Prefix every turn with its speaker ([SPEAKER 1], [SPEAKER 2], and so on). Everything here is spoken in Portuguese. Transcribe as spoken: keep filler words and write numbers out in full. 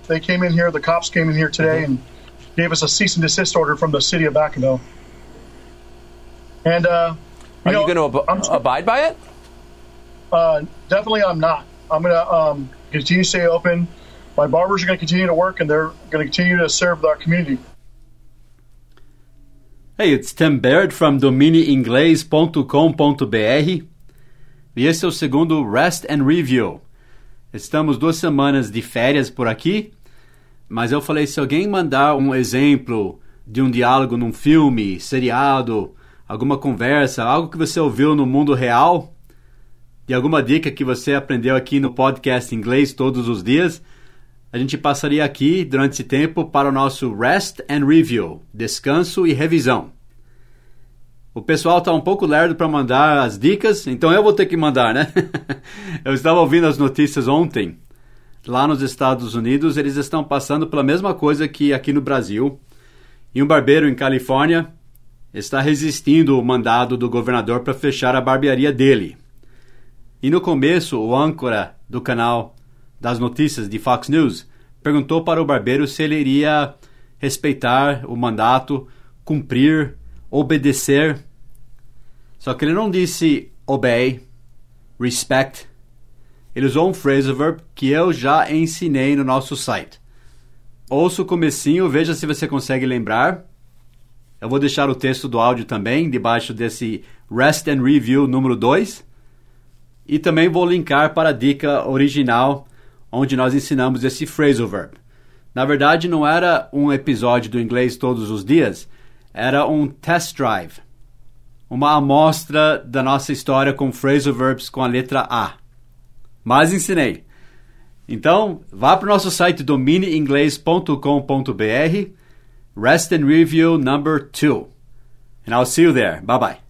[SPEAKER 1] they came in here, the cops came in here today and gave us a cease and desist order from the city of Vacaville. And, uh,
[SPEAKER 2] you Are
[SPEAKER 1] know,
[SPEAKER 2] you going to ab- abide by it?
[SPEAKER 1] Uh, definitely I'm not. I'm going to um, continue to stay open. My barbers are going to continue to work, and they're going to continue to serve our community.
[SPEAKER 3] Hey, it's Tim Baird from domine inglês ponto com ponto b r e esse é o segundo Rest and Review. Estamos duas semanas de férias por aqui, mas eu falei, se alguém mandar um exemplo de um diálogo num filme, seriado, alguma conversa, algo que você ouviu no mundo real, e alguma dica que você aprendeu aqui no podcast Inglês Todos os Dias, a gente passaria aqui durante esse tempo para o nosso Rest and Review, descanso e revisão. O pessoal está um pouco lerdo para mandar as dicas, então eu vou ter que mandar, né? Eu estava ouvindo as notícias ontem. Lá nos Estados Unidos, eles estão passando pela mesma coisa que aqui no Brasil. E um barbeiro em Califórnia está resistindo o mandado do governador para fechar a barbearia dele. E no começo, o âncora do canal das notícias de Fox News perguntou para o barbeiro se ele iria respeitar o mandato, cumprir, obedecer. Só que ele não disse obey, respect. Ele usou um phrasal verb que eu já ensinei no nosso site. Ouça o comecinho, veja se você consegue lembrar. Eu vou deixar o texto do áudio também, debaixo desse Rest and Review número dois. E também vou linkar para a dica original, onde nós ensinamos esse phrasal verb. Na verdade, não era um episódio do Inglês Todos os Dias, era um test drive. Uma amostra da nossa história com phrasal verbs com a letra A. Mas ensinei. Então, vá para o nosso site domine inglês ponto com ponto b r, Rest and Review number two. And I'll see you there. Bye-bye.